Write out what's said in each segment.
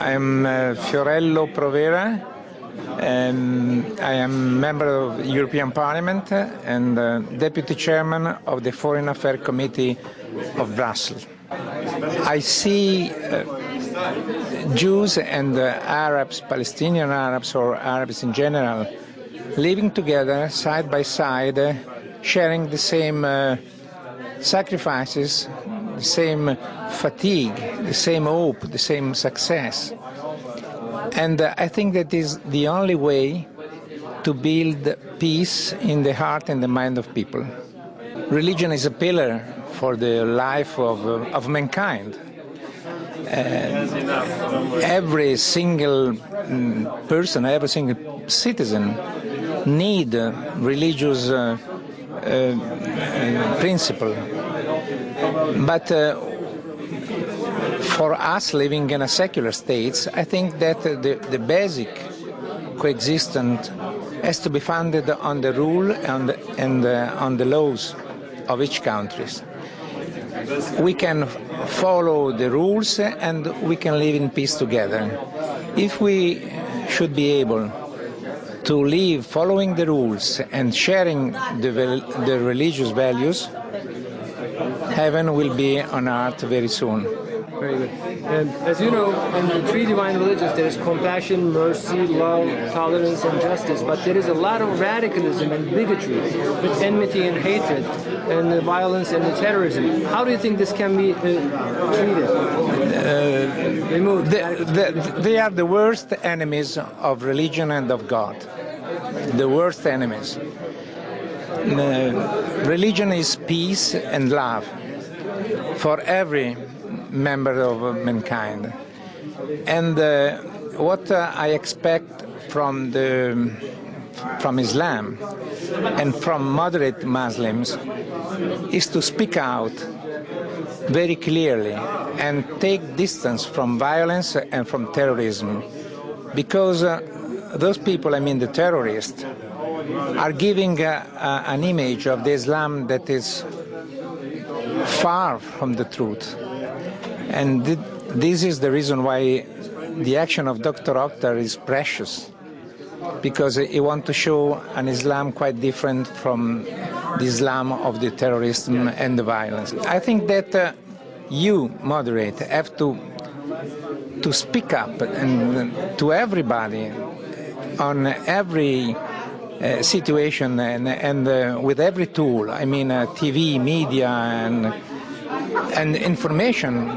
I'm Fiorello Provera, and I am member of the European Parliament and Deputy Chairman of the Foreign Affairs Committee of Brussels. I see Jews and Arabs, Palestinian Arabs or Arabs in general, living together side by side, sharing the same sacrifices, the same fatigue, the same hope, the same success. And I think that is the only way to build peace in the heart and the mind of people. Religion is a pillar for the life of mankind. Every single person, every single citizen need religious principle. But for us living in a secular state, I think that the basic coexistence has to be founded on the rule and on the laws of each country. We can follow the rules and we can live in peace together. If we should be able to live following the rules and sharing the religious values, heaven will be on earth very soon. Very good. And as you know, in the three divine religions, there is compassion, mercy, love, tolerance, and justice. But there is a lot of radicalism and bigotry, with enmity and hatred, and the violence and the terrorism. How do you think this can be treated? Removed? They are the worst enemies of religion and of God. The worst enemies. Religion is peace and love for every member of mankind. And what I expect from Islam and from moderate Muslims is to speak out very clearly and take distance from violence and from terrorism, because those people, I mean the terrorists, are giving an image of the Islam that is far from the truth. And this is the reason why the action of Dr. Oktar is precious, because he wants to show an Islam quite different from the Islam of the terrorism and the violence. I think that you, moderate, have to speak up and to everybody on every situation and with every tool. I mean, TV, media, and information,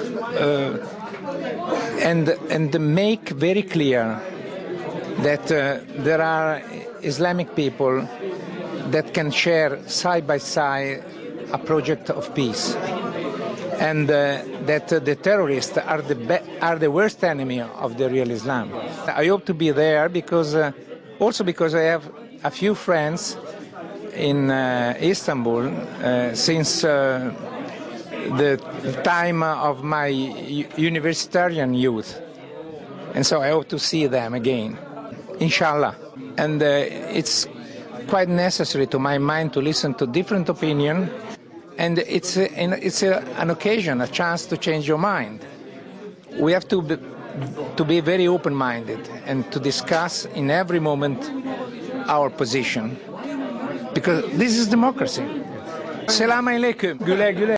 and make very clear that there are Islamic people that can share side by side a project of peace, and that the terrorists are the worst enemy of the real Islam. I hope to be there because I have a few friends in Istanbul since the time of my universitarian youth, and so I hope to see them again, inshallah. And it's quite necessary to my mind to listen to different opinions, and it's an occasion, a chance to change your mind. We have to be very open-minded and to discuss in every moment our position, because this is democracy. Selam alaikum. Güle güle.